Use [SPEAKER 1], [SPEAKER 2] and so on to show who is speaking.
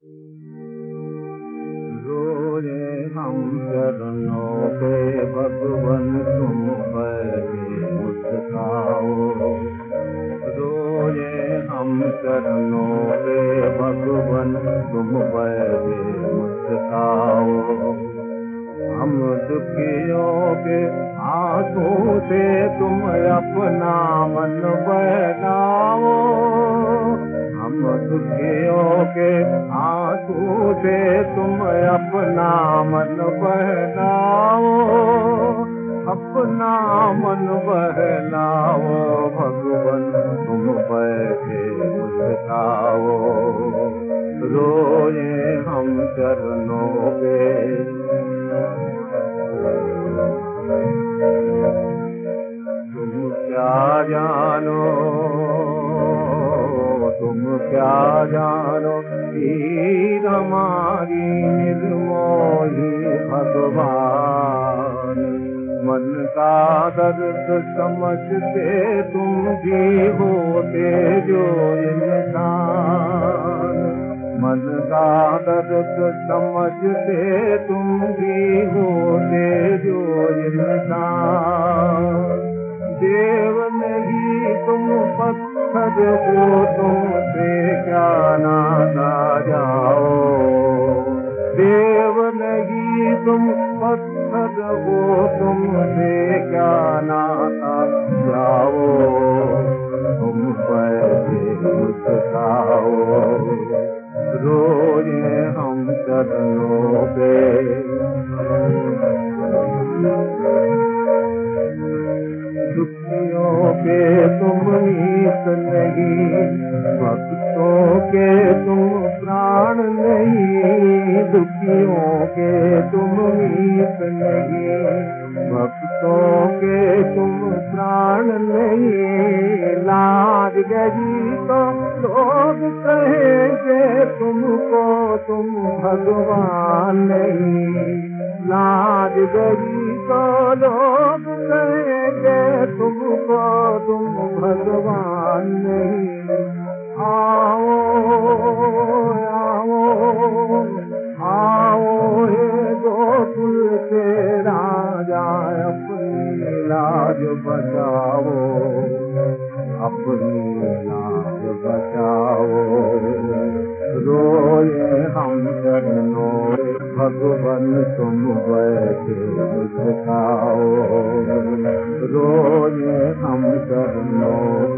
[SPEAKER 1] रोए हम चरणों पे भगवन तुम बैठे मुस्काओ। रोए हम चरणों पे भगवन तुम बैठे मुस्काओ। हम दुखियों के आंसू से तुम अपना मन बहलाओ। हम दुखियों के आंसू से तुम अपना मन बहलाओ। अपना मन बहलाओ भगवन तुम बैठे मुस्काओ। रोए हम चरणों पे। तुम क्या जानो, तुम क्या जानो हीर हमारी निर्मोही भगवान। मन का दर्द समझते तुम भी होते जो इंसान। मन का दर्द समझते तुम भी होते जो इंसान। देव नहीं तुम पत्थर हो, तुमसे क्या नाता जाओ। देव नहीं तुम पत्थर हो, तुमसे क्या नाता जाओ। तुम बैठे मुस्काओ। रोए हम चरणों पे। दुखियों के तुम मीत नहीं, भक्तों के तुम प्राण नहीं। दुखियों के तुम मीत नहीं, भक्तों के तुम प्राण नहीं। लाज गई तो लोग कहेंगे तुमको तुम भगवान नहीं। लाज गई तो लोग कहेंगे तुमको तुम भगवान नहीं। आओ आओ आओ हे गोकुल के राजा, अपनी लाज बचाओ। अपनी लाज बचाओ। रोए हम चरणों पे भगवन तुम बैठे मुस्काओ। रोए हम चरणों